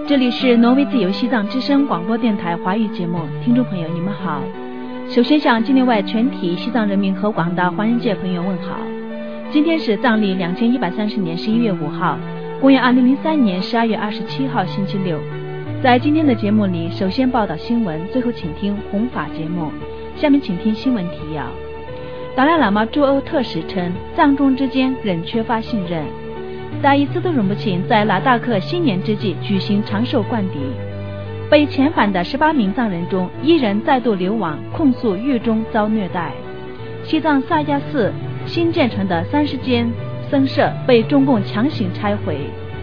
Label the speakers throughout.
Speaker 1: 这里是挪威自由西藏之声广播电台华语节目，听众朋友你们好。首先向境内外全体西藏人民和广大华人界朋友问好。今天是藏历2130年11月5号，公元2003年12月27号星期六。在今天的节目里，首先报道新闻，最后请听弘法节目。下面请听新闻提要。达赖喇嘛驻欧特使称，藏中之间仍缺乏信任。大伊斯特仁波切在拉达克新年之际举行长寿灌顶。被遣返的18名藏人中，1人再度流亡，控诉狱中遭虐待。西藏萨迦寺新建成的30间僧舍被中共强行拆毁。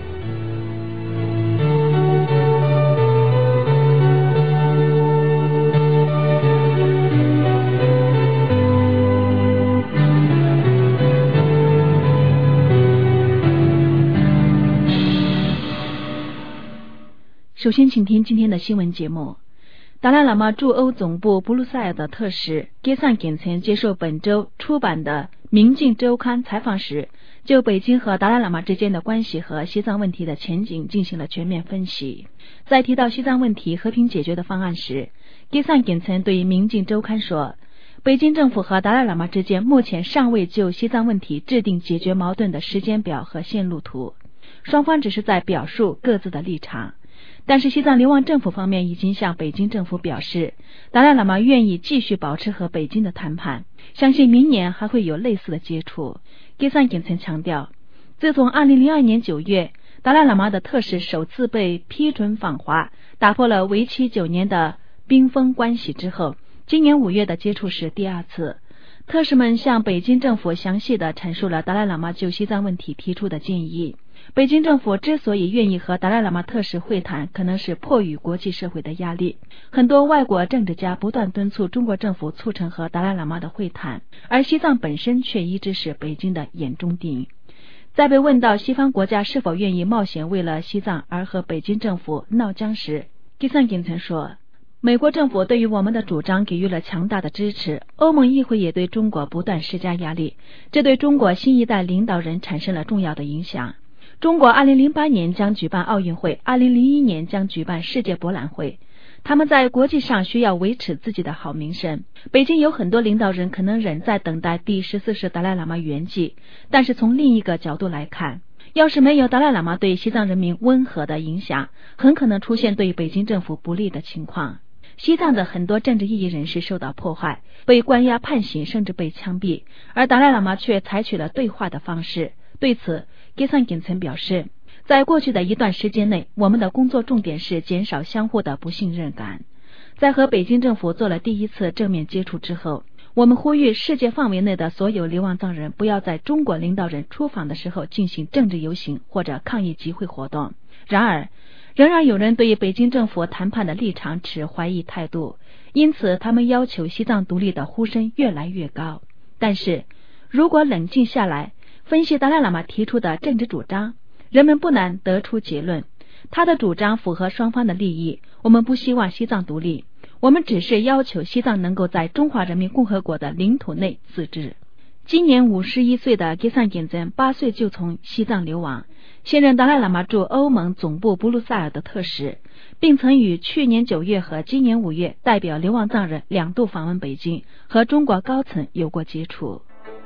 Speaker 1: 首先请听今天的新闻节目。达赖喇嘛驻欧总部布鲁塞尔的特使给桑景岑接受本周出版的《明镜周刊》采访时，就北京和达赖喇嘛之间的关系和西藏问题的前景进行了全面分析。在提到西藏问题和平解决的方案时，给桑景岑对《明镜周刊》说，北京政府和达赖喇嘛之间目前尚未就西藏问题制定解决矛盾的时间表和线路图，双方只是在表述各自的立场。但是西藏流亡政府方面已经向北京政府表示，达赖喇嘛愿意继续保持和北京的谈判，相信明年还会有类似的接触。给桑景岑强调，自从2002年9月达赖喇嘛的特使首次被批准访华，打破了为期9年的冰封关系之后，今年5月的接触是第2次。特使们向北京政府详细地阐述了达赖喇嘛就西藏问题提出的建议。北京政府之所以愿意和达赖喇嘛特使会谈，可能是迫于国际社会的压力。很多外国政治家不断敦促中国政府促成和达赖喇嘛的会谈，而西藏本身却一直是北京的眼中钉。在被问到西方国家是否愿意冒险为了西藏而和北京政府闹僵时，给桑景岑说，美国政府对于我们的主张给予了强大的支持，欧盟议会也对中国不断施加压力，这对中国新一代领导人产生了重要的影响。中国2008年将举办奥运会，2001年将举办世界博览会，他们在国际上需要维持自己的好名声。北京有很多领导人可能仍在等待第14世达赖喇嘛圆寂，但是从另一个角度来看，要是没有达赖喇嘛对西藏人民温和的影响，很可能出现对北京政府不利的情况。西藏的很多政治异议人士受到破坏，被关押判刑，甚至被枪毙，而达赖喇嘛却采取了对话的方式。对此，给桑景岑表示，在过去的一段时间内，我们的工作重点是减少相互的不信任感。在和北京政府做了第1次正面接触之后，我们呼吁世界范围内的所有流亡藏人不要在中国领导人出访的时候进行政治游行或者抗议集会活动。然而，仍然有人对北京政府谈判的立场持怀疑态度，因此他们要求西藏独立的呼声越来越高。但是，如果冷静下来，分析达赖喇嘛提出的政治主张，人们不难得出结论，他的主张符合双方的利益。我们不希望西藏独立，我们只是要求西藏能够在中华人民共和国的领土内自治。今年51岁的给桑景岑8岁就从西藏流亡，现任达赖喇嘛驻欧盟总部布鲁塞尔的特使，并曾于去年9月和今年5月代表流亡藏人2度访问北京，和中国高层有过接触。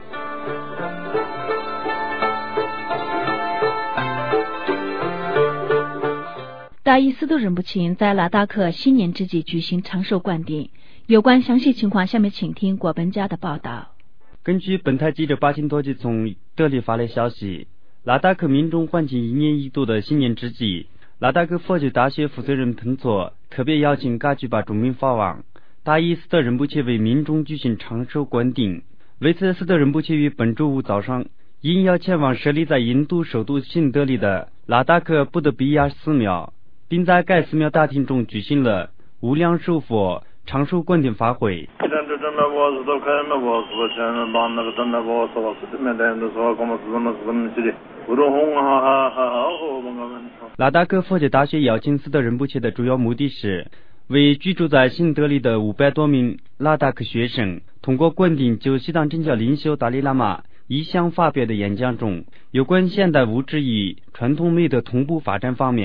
Speaker 1: 大伊斯特仁波切在拉达克新年之际举行长寿灌顶，有关详细情况，下面请听果本家的报道。
Speaker 2: 根据本台记者巴金多吉从德里发来消息，拉达克民众欢庆1年一度的新年之际，拉达克佛教大学负责人彭措特别邀请噶举巴中明法王大伊斯特仁波切为民众举行长寿灌顶。为此，斯特仁波切于本周五早上应邀前往设立在印度首都新德里的拉达克布德比亚寺庙，并在该寺庙大厅中举行了无量寿佛长寿灌顶法会。拉达克佛教大学邀请斯特仁波切的主要目的是为居住在新德里的500多名拉达克学生，通过灌顶就西藏真教领袖达赖喇嘛一向发表的演讲中有关现代物质与传统美德同步发展方面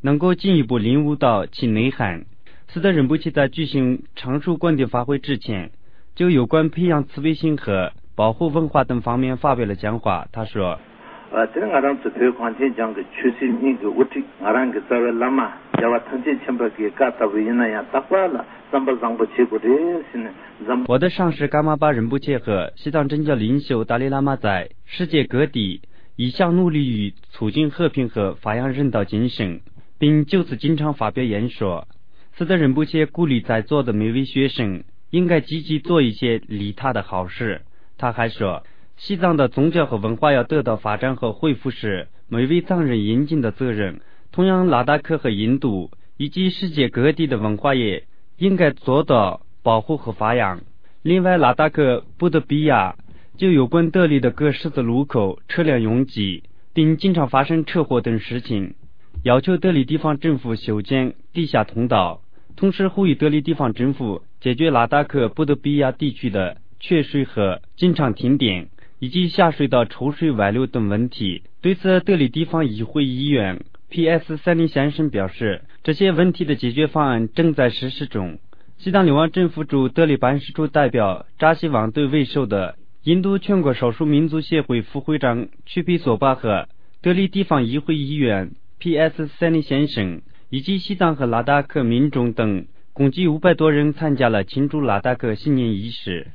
Speaker 2: 能够进一步领悟到其内涵。斯德仁波切在举行常数观点发挥之前，就有关培养慈悲心和保护文化等方面发表了讲话。他说
Speaker 3: 这个让这个环境讲的确实那个我这让个在拉嘛要把腾进前边给搞到为那样打坏了咱不让不结果的是呢
Speaker 2: 我的上师噶玛巴仁波切和西藏真教领袖达赖喇嘛在世界各地一向努力于促进和平和发扬人道精神，并就此经常发表演说。斯德仁波切鼓励在座的每位学生应该积极做一些利他的好事。他还说西藏的宗教和文化要得到发展和恢复是每位藏人应尽的责任。同样，拉达克和印度以及世界各地的文化也应该做到保护和发扬。另外，拉达克布德比亚就有关德里的各十字路口车辆拥挤，并经常发生车祸等事情，要求德里地方政府修建地下通道，同时呼吁德里地方政府解决拉达克布德比亚地区的缺水和经常停电以及下水道抽水外流等问题。对此，德里地方议会议员 PS 30先生表示，这些问题的解决方案正在实施中。西藏流亡政府驻德里办事处代表扎西旺队为首的印度全国少数民族协会副会长曲皮索巴和德里地方议会议员 PS 30先生以及西藏和拉达克民众等共计500多人参加了庆祝拉达克新年仪式。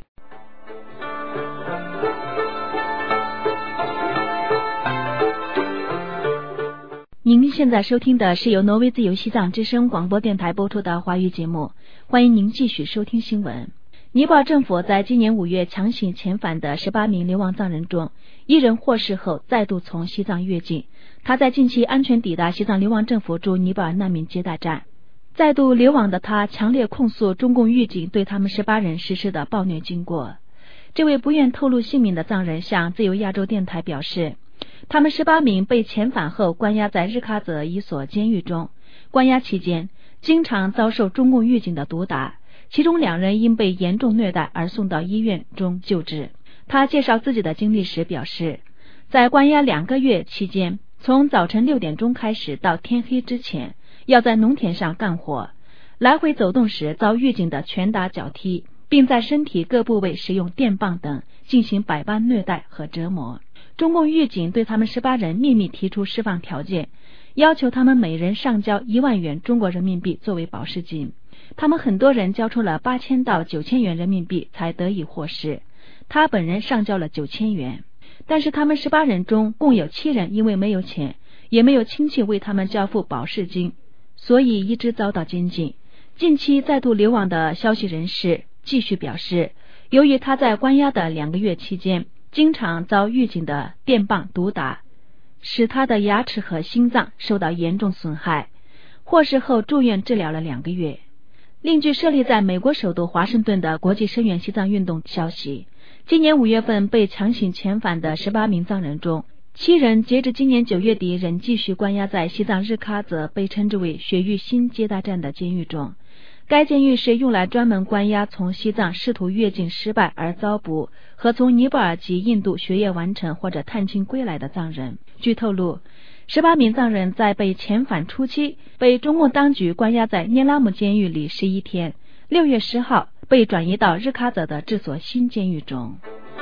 Speaker 1: 您现在收听的是由挪威自由西藏之声广播电台播出的华语节目，欢迎您继续收听新闻。尼泊尔政府在今年5月强行遣返的18名流亡藏人中，1人获释后再度从西藏越境，他在近期安全抵达西藏流亡政府驻尼泊尔难民接待站。再度流亡的他强烈控诉中共狱警对他们18人实施的暴虐经过。这位不愿透露姓名的藏人向自由亚洲电台表示，他们18名被遣返后关押在日喀则一所监狱中，关押期间经常遭受中共狱警的毒打，其中2人因被严重虐待而送到医院中救治。他介绍自己的经历时表示，在关押2个月期间，从早晨6点钟开始到天黑之前，要在农田上干活，来回走动时遭狱警的拳打脚踢，并在身体各部位使用电棒等进行百般虐待和折磨。中共狱警对他们18人秘密提出释放条件，要求他们每人上交1万元中国人民币作为保释金。他们很多人交出了8000到9000元人民币才得以获释，他本人上交了9000元。但是他们18人中共有7人因为没有钱，也没有亲戚为他们交付保释金，所以一直遭到监禁。近期再度流亡的消息人士继续表示，由于他在关押的2个月期间经常遭狱警的电棒毒打，使他的牙齿和心脏受到严重损害，获释后住院治疗了2个月。另据设立在美国首都华盛顿的国际声援西藏运动消息，今年5月份被强行遣返的18名藏人中，7人截至今年9月底仍继续关押在西藏日喀则被称之为雪域新接待站的监狱中。该监狱是用来专门关押从西藏试图越境失败而遭捕和从尼泊尔及印度学业完成或者探亲归来的藏人。据透露，18名藏人在被遣返初期被中共当局关押在聂拉姆监狱里11天，6月10号被转移到日喀则的这所新监狱中。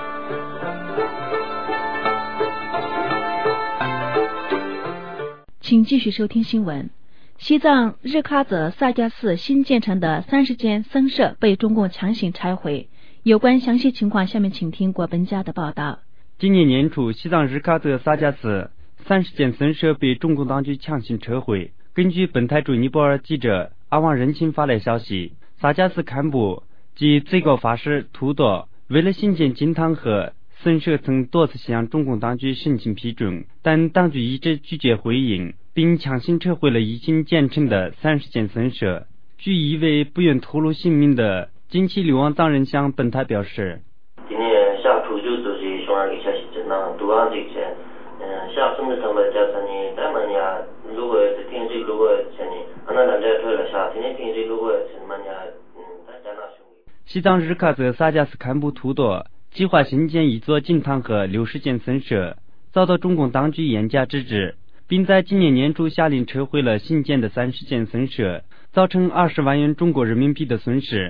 Speaker 1: 请继续收听新闻。西藏日喀则萨迦寺新建成的30间僧舍被中共强行拆毁，有关详细情况下面请听国本家的报道。
Speaker 2: 今年年初，西藏日喀则萨迦寺30间僧舍被中共当局强行撤回。根据本台驻尼泊尔记者阿旺仁钦发来消息，萨迦寺堪布及最高法师图多为了新建经堂和僧舍曾多次向中共当局申请批准，但当局一直拒绝回应，并强行撤回了已经建成的30间僧舍。据一位不愿透露姓名的近期流亡藏人向本台表示，
Speaker 4: 今年下初就都是熊二给消息真的多安这些下什么上班加上你咱们呀如果是平时如果像你那咱这退了下今年平时如果是么呀大家那兄弟
Speaker 2: 西藏日喀则萨迦寺堪布图多计划新建一座经堂和60间僧舍，遭到中共当局严加制止。 并在今年年初下令撤回了新建的30间僧舍，造成20万元中国人民币的损失。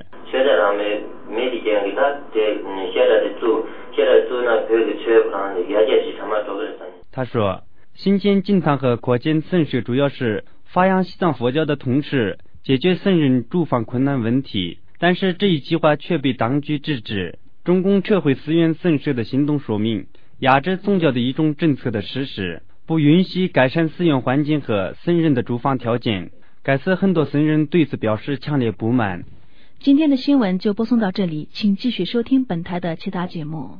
Speaker 2: 他说，新建经堂和扩建僧舍主要是发扬西藏佛教的同时解决僧人住房困难问题，但是这一计划却被当局制止。中共撤回寺院僧舍的行动说明压制宗教的一种政策的实施，不允许改善寺院环境和僧人的住房条件。该寺很多僧人对此表示强烈不满。
Speaker 1: 今天的新闻就播送到这里，请继续收听本台的其他节目。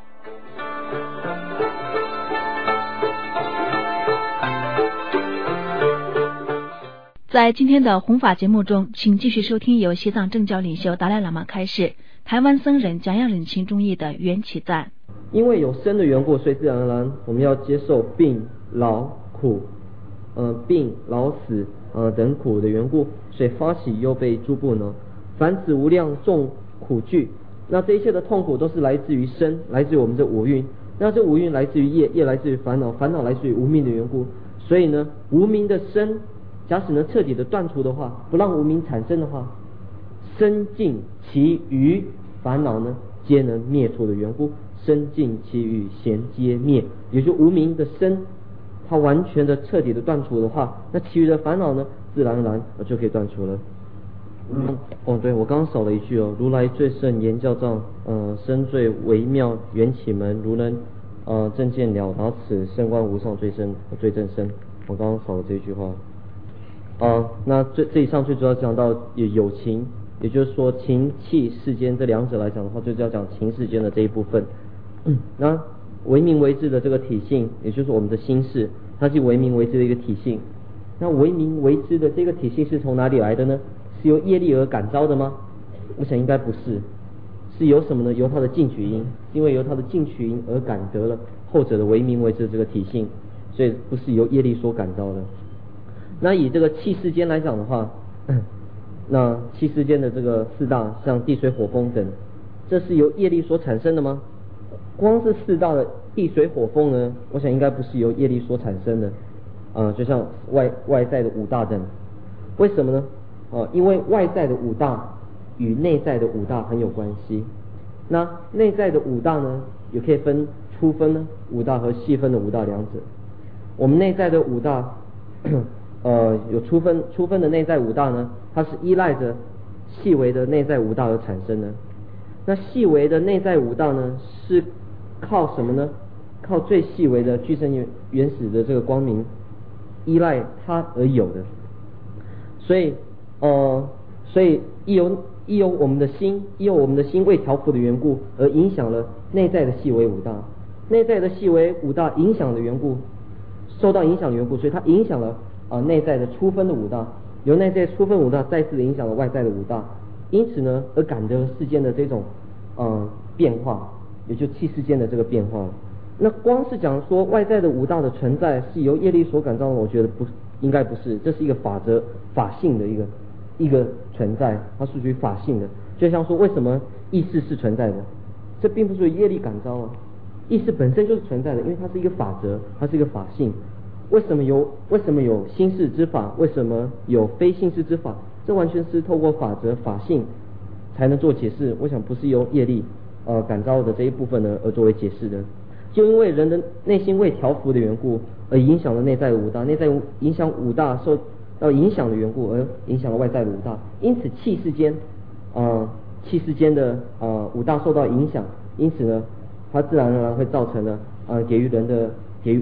Speaker 1: 在今天的弘法节目中，请继续收听由西藏政教领袖达赖喇嘛开示台湾僧人讲要忍情中义的缘起赞。
Speaker 5: 因为有生的缘故，所以自然而然我们要接受病、老、苦、病、老、死等苦的缘故，所以发起忧悲诸部呢，凡此无量众苦具。那这一切的痛苦都是来自于身，来自于我们这五蕴。那这五蕴来自于业，业来自于烦恼，烦恼来自于无明的缘故。所以呢，无明的身假使能彻底的断除的话，不让无明产生的话，身尽其余烦恼呢皆能灭除的缘故，身尽其余咸皆灭，也就无明的身它完全的彻底的断除的话，那其余的烦恼呢自然而然就可以断除了。对，我刚刚少了一句哦，如来最胜言教藏，深最微妙缘起门，如能正见了达此，圣观无上最深最正身。我刚刚少了这句话。那这以上最主要讲到有情，也就是说情气世间这两者来讲的话，最主要讲情世间的这一部分。那为明为智的这个体性，也就是我们的心事，它是为明为智的一个体性。那为明为智的这个体性是从哪里来的呢？是由业力而感召的吗？我想应该不是，是由什么呢？由它的进取因，因为由它的进取因而感得了后者的为明为智的这个体性，所以不是由业力所感召的。那以这个气世间来讲的话，那气世间的这个四大，像地水火风等，这是由业力所产生的吗？光是四大的地水火风呢，我想应该不是由业力所产生的。就像外在的五大等，为什么呢？因为外在的五大与内在的五大很有关系。那内在的五大呢，也可以分粗分呢五大和细分的五大两者。我们内在的五大有粗分的内在五大呢，它是依赖着细微的内在五大而产生的。那细微的内在五大呢，是靠什么呢？靠最细微的具身原始的这个光明依赖它而有的。所以亦有我们的心未调伏的缘故，而影响了内在的细微五大。内在的细微五大影响的缘故，受到影响的缘故，所以它影响了内在的粗分的五大，由内在粗分五大再次的影响了外在的五大，因此呢，而感得世间的这种变化，也就气世间的这个变化。那光是讲说外在的五大的存在是由业力所感召的，我觉得应该不是，这是一个法则法性的一个存在，它是属于法性的。就像说为什么意识是存在的，这并不是业力感召啊，意识本身就是存在的，因为它是一个法则，它是一个法性。为什么有心事之法，为什么有非心事之法，这完全是透过法则法性才能做解释。我想不是由业力感召的这一部分呢而作为解释的。就因为人的内心未调伏的缘故，而影响了内在五大，内在影响五大受到影响的缘故，而影响了外在的五大。因此气世间的五大受到影响，因此呢，它自然而然会造成了给予人的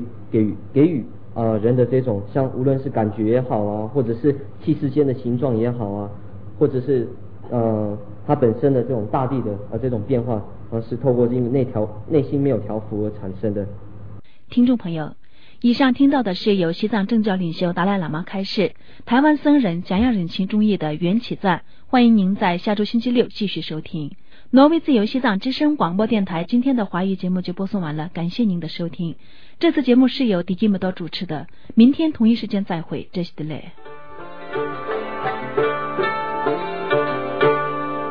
Speaker 5: 人的这种像无论是感觉也好啊，或者是气世间的形状也好啊，或者是它本身的这种大地的这种变化，是透过因为内心没有调伏而产生的。
Speaker 1: 听众朋友，以上听到的是由西藏政教领袖达赖喇嘛开示台湾僧人讲要忍情中义的缘起赞，欢迎您在下周星期六继续收听。挪威自由西藏之声广播电台今天的华语节目就播送完了，感谢您的收听。这次节目是由迪基姆多主持的，明天同一时间再会，这是的嘞。